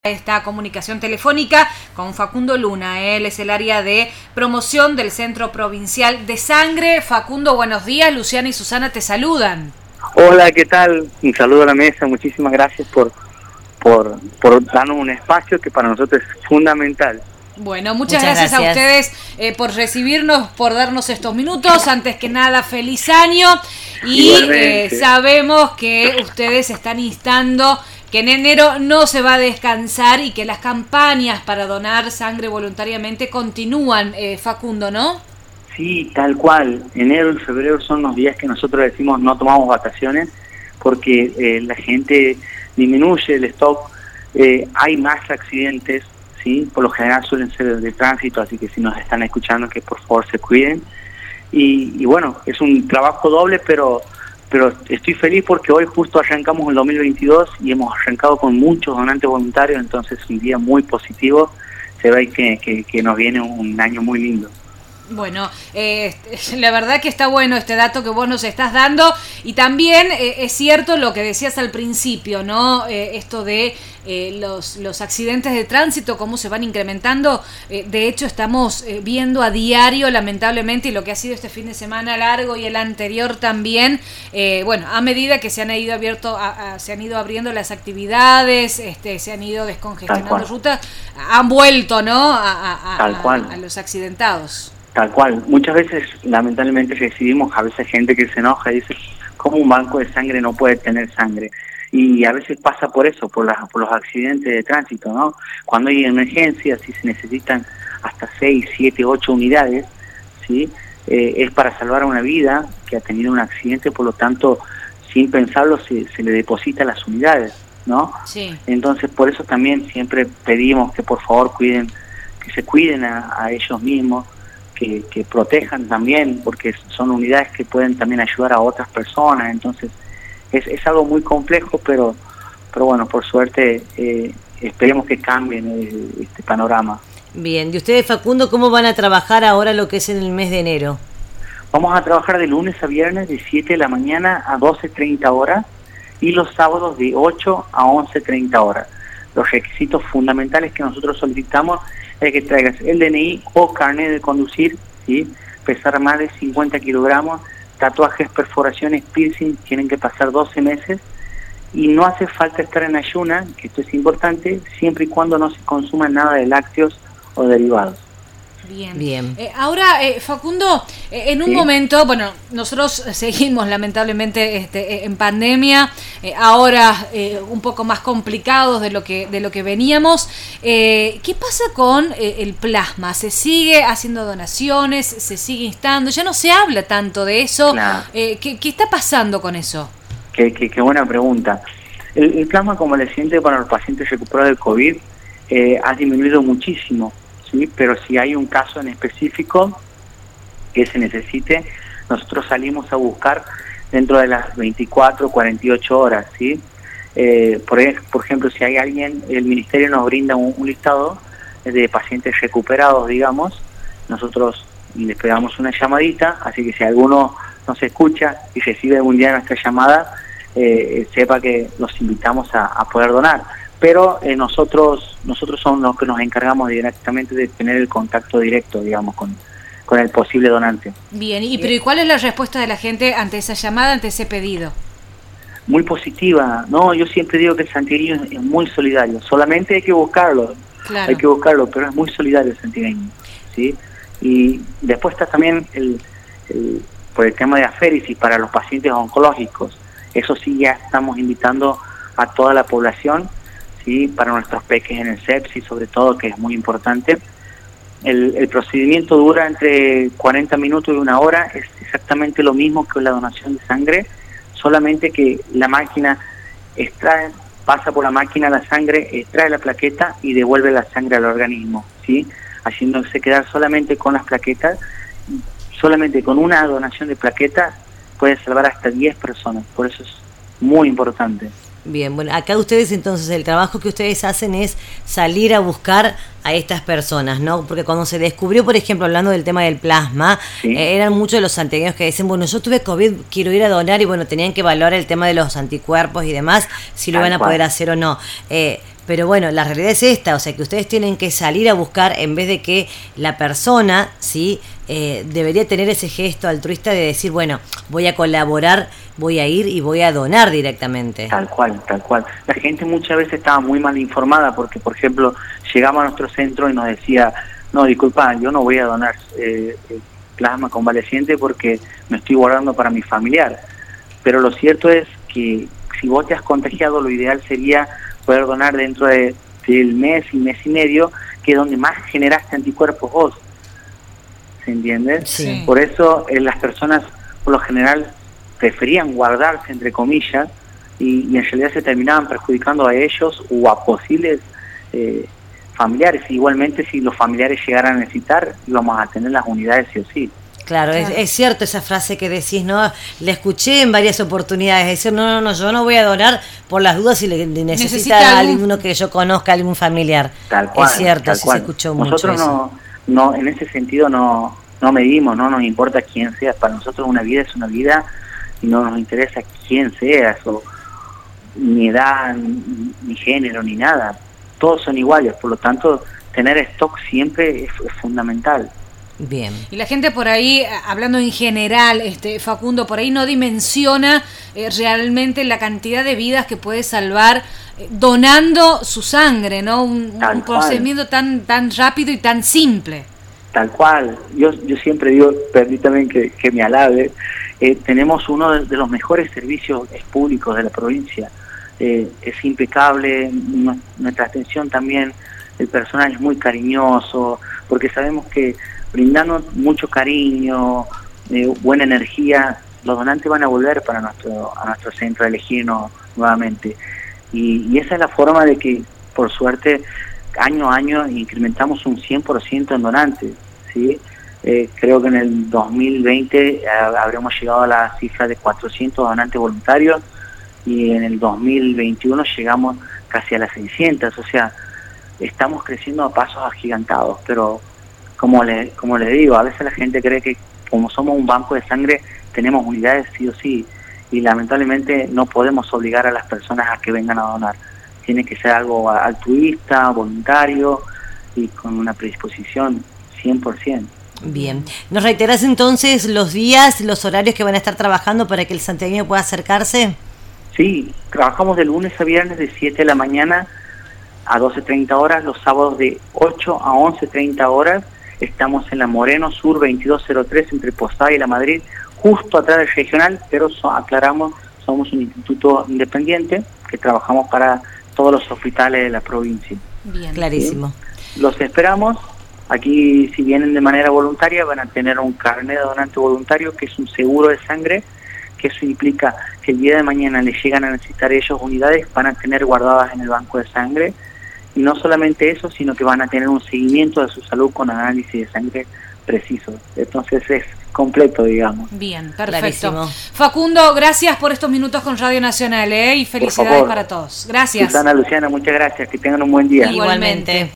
Esta comunicación telefónica con Facundo Luna. Él es el área de promoción del Centro Provincial de Sangre. Facundo, buenos días. Luciana y Susana te saludan. Hola, ¿qué tal? Un saludo a la mesa. Muchísimas gracias por darnos un espacio que para nosotros es fundamental. Bueno, muchas gracias a ustedes por recibirnos, por darnos estos minutos. Antes que nada, feliz año. Y sabemos que ustedes están instando que en enero no se va a descansar y que las campañas para donar sangre voluntariamente continúan, Facundo, ¿no? Sí, tal cual. Enero y febrero son los días que nosotros decimos no tomamos vacaciones porque la gente disminuye el stock, hay más accidentes, ¿sí? Por lo general suelen ser de tránsito, así que si nos están escuchando que por favor se cuiden. Y bueno, es un trabajo doble, pero estoy feliz porque hoy justo arrancamos el 2022 y hemos arrancado con muchos donantes voluntarios, entonces un día muy positivo, se ve que nos viene un año muy lindo. Bueno, la verdad que está bueno este dato que vos nos estás dando y también es cierto lo que decías al principio, ¿no? Esto de los accidentes de tránsito, cómo se van incrementando. De hecho, estamos viendo a diario, lamentablemente, y lo que ha sido este fin de semana largo y el anterior también, bueno, a medida que se han ido abriendo las actividades, se han ido descongestionando rutas, han vuelto, ¿no? A los accidentados. Tal cual. Muchas veces, lamentablemente, recibimos a veces gente que se enoja y dice, ¿cómo un banco de sangre no puede tener sangre? Y a veces pasa por eso, por los accidentes de tránsito, ¿no? Cuando hay emergencias y se necesitan hasta 6, 7, 8 unidades, ¿sí? Es para salvar una vida que ha tenido un accidente, por lo tanto, sin pensarlo, se le deposita las unidades, ¿no? Sí. Entonces, por eso también siempre pedimos que por favor que se cuiden a ellos mismos, que protejan también, porque son unidades que pueden también ayudar a otras personas. Entonces es algo muy complejo, pero bueno, por suerte esperemos que cambien este panorama. Bien, ¿y ustedes, Facundo, cómo van a trabajar ahora lo que es en el mes de enero? Vamos a trabajar de lunes a viernes de 7 de la mañana a 12:30 horas y los sábados de 8 a 11:30 horas. Los requisitos fundamentales que nosotros solicitamos es que traigas el DNI o carnet de conducir, ¿sí? Pesar más de 50 kilogramos, tatuajes, perforaciones, piercing, tienen que pasar 12 meses y no hace falta estar en ayuna, que esto es importante, siempre y cuando no se consuma nada de lácteos o derivados. Bien. Ahora, Facundo, en un momento, bueno, nosotros seguimos lamentablemente en pandemia, ahora un poco más complicados de lo que veníamos. ¿Qué pasa con el plasma? ¿Se sigue haciendo donaciones? ¿Se sigue instando? Ya no se habla tanto de eso. Claro. ¿Qué está pasando con eso? Qué buena pregunta. El plasma convaleciente para los pacientes recuperados del COVID ha disminuido muchísimo. ¿Sí? Pero si hay un caso en específico que se necesite, nosotros salimos a buscar dentro de las 24, 48 horas, ¿sí? Por ejemplo, si hay alguien, el Ministerio nos brinda un listado de pacientes recuperados, digamos, nosotros les pegamos una llamadita, así que si alguno nos escucha y recibe algún día nuestra llamada, sepa que los invitamos a poder donar. Pero nosotros somos los que nos encargamos directamente de tener el contacto directo, digamos, con el posible donante. Bien, ¿y cuál es la respuesta de la gente ante esa llamada, ante ese pedido? Muy positiva, ¿no? Yo siempre digo que el santiagueño es muy solidario, solamente hay que buscarlo, claro. Pero es muy solidario el santiagueño, ¿sí? Y después está también por el tema de aféresis para los pacientes oncológicos, eso sí ya estamos invitando a toda la población, ¿sí? Para nuestros peques en el sepsis, sobre todo, que es muy importante. El procedimiento dura entre 40 minutos y una hora, es exactamente lo mismo que la donación de sangre, solamente que la máquina pasa por la máquina la sangre, extrae la plaqueta y devuelve la sangre al organismo, ¿sí? Haciéndose quedar solamente con las plaquetas. Solamente con una donación de plaquetas puede salvar hasta 10 personas, por eso es muy importante. Bien, bueno, acá ustedes entonces el trabajo que ustedes hacen es salir a buscar a estas personas, ¿no? Porque cuando se descubrió, por ejemplo, hablando del tema del plasma, sí, eran muchos de los santiagueños que decían, bueno, yo tuve COVID, quiero ir a donar, y bueno, tenían que valorar el tema de los anticuerpos y demás, si lo iban a poder hacer o no. Pero bueno, la realidad es esta, o sea que ustedes tienen que salir a buscar en vez de que la persona, ¿sí? Debería tener ese gesto altruista de decir, bueno, voy a colaborar, voy a ir y voy a donar directamente. Tal cual, tal cual. La gente muchas veces estaba muy mal informada porque, por ejemplo, llegamos a nuestro centro y nos decía, no, disculpa, yo no voy a donar plasma convaleciente porque me estoy guardando para mi familiar. Pero lo cierto es que si vos te has contagiado, lo ideal sería poder donar dentro del mes y mes y medio, que es donde más generaste anticuerpos vos. ¿Se entiende? Sí. Por eso las personas, por lo general, preferían guardarse, entre comillas, y en realidad se terminaban perjudicando a ellos o a posibles familiares. Igualmente, si los familiares llegaran a necesitar, íbamos a tener las unidades sí o sí. Claro, es cierto esa frase que decís, ¿no? La escuché en varias oportunidades, decir, no, yo no voy a donar por las dudas si le necesita a alguno que yo conozca, algún familiar. Tal cual, es cierto, tal sí cual. Se escuchó nosotros mucho eso. No, en ese sentido no medimos, no nos importa quién sea. Para nosotros una vida es una vida y no nos interesa quién seas, o ni edad, ni género, ni nada. Todos son iguales, por lo tanto, tener stock siempre es fundamental. Bien. Y la gente por ahí, hablando en general, Facundo, por ahí no dimensiona realmente la cantidad de vidas que puede salvar donando su sangre, ¿no? Un procedimiento tan rápido y tan simple. Tal cual. Yo siempre digo, permítame que me alabe, tenemos uno de los mejores servicios públicos de la provincia. Es impecable, nuestra atención también, el personal es muy cariñoso, porque sabemos que brindando mucho cariño, buena energía, los donantes van a volver a nuestro centro a elegirnos nuevamente. Y esa es la forma de que, por suerte, año a año incrementamos un 100% en donantes, ¿sí? Creo que en el 2020 habremos llegado a la cifra de 400 donantes voluntarios y en el 2021 llegamos casi a las 600, o sea, estamos creciendo a pasos agigantados, pero como le digo, a veces la gente cree que como somos un banco de sangre tenemos unidades sí o sí, y lamentablemente no podemos obligar a las personas a que vengan a donar. Tiene que ser algo altruista, voluntario y con una predisposición 100%. Bien. ¿Nos reiterás entonces los días, los horarios que van a estar trabajando para que el santiagueño pueda acercarse? Sí, trabajamos de lunes a viernes de 7 de la mañana a 12:30 horas, los sábados de 8 a 11:30 horas. Estamos en la Moreno Sur 2203 entre Posada y La Madrid, justo atrás del regional, pero aclaramos, somos un instituto independiente que trabajamos para todos los hospitales de la provincia. Bien, clarísimo. ¿Sí? Los esperamos. Aquí, si vienen de manera voluntaria, van a tener un carnet de donante voluntario, que es un seguro de sangre, que eso implica que el día de mañana les llegan a necesitar ellos unidades, van a tener guardadas en el banco de sangre. Y no solamente eso, sino que van a tener un seguimiento de su salud con análisis de sangre preciso. Entonces es completo, digamos. Bien, perfecto. Clarísimo. Facundo, gracias por estos minutos con Radio Nacional, y felicidades para todos. Gracias. Susana, Luciana, muchas gracias. Que tengan un buen día. Igualmente.